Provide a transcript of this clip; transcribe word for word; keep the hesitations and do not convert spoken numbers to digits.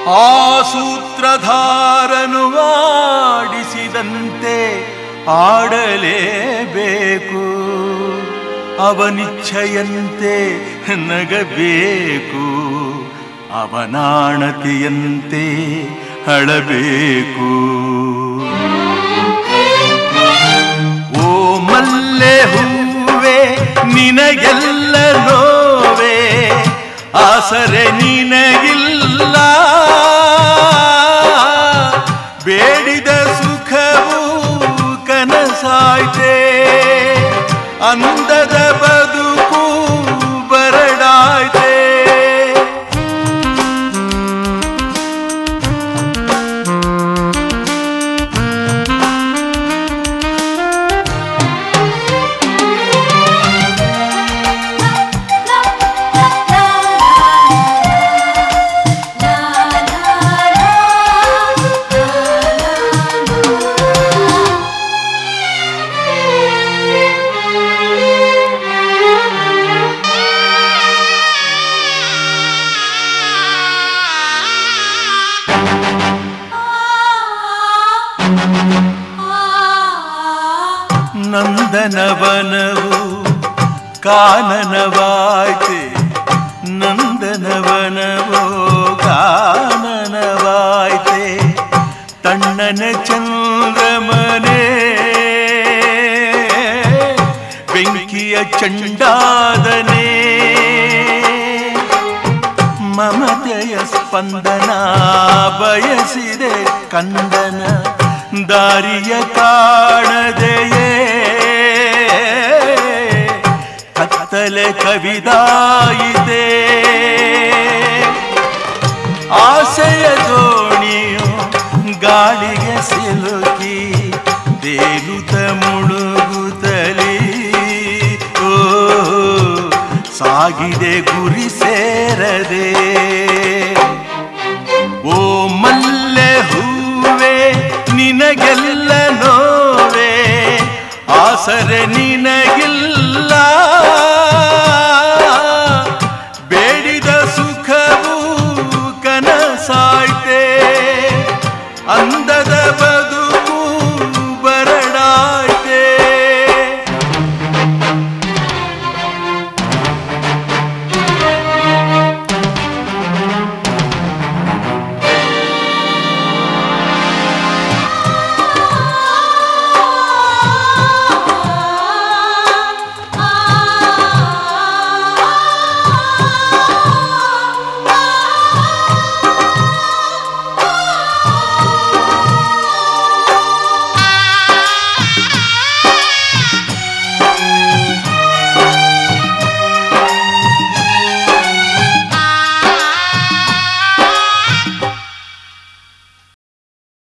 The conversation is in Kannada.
ಆ ಸೂತ್ರಧಾರನು ಆಡಿಸಿದಂತೆ ಆಡಲೇಬೇಕು, ಅವನಿಚ್ಛೆಯಂತೆ ನಗಬೇಕು, ಅವನಾಣತಿಯಂತೆ ಅಳಬೇಕು. ಓ ಮಲ್ಲೆ ಹೂವೆ ನಿನಗೆಲ್ಲ ನೋವೆ, ಆಸರೆ ನಿನಗಿಲ್ಲ, ಬೇಡಿದ ಸುಖವು ಕನಸಾಯ್ತೆ, ಅಂದದ ಬದುಕು ಬರಡಾಯ್ತೆ. ನಂದನವನವು ಕಾನನವಾಯ್ತೆ, ನಂದನವನವೋ ಕಾನನವಾಯ್ತೆ. ತಣ್ಣನ ಚಂದ್ರಮನೆ ಬೆಂಕಿಯ ಚಂಡಾದನೆ, ಮಮತೆಯ ಸ್ಪಂದನ ಬಯಸಿದೆ ಕಂದನ, ದಾರಿಯ ಕಾಣದೆಯೇ ಕತ್ತಲೆ ಕವಿದಾಯಿತೆ. ಆಸೆಯ ದೋಣಿಯು ಗಾಳಿಗೆ ಸಿಲುಕಿ ತೇಲುತ್ತ ಮುಳುಗುತ್ತಲೀ ಓ ಸಾಗಿದೆ ಗುರಿ ಸೇರದೆ.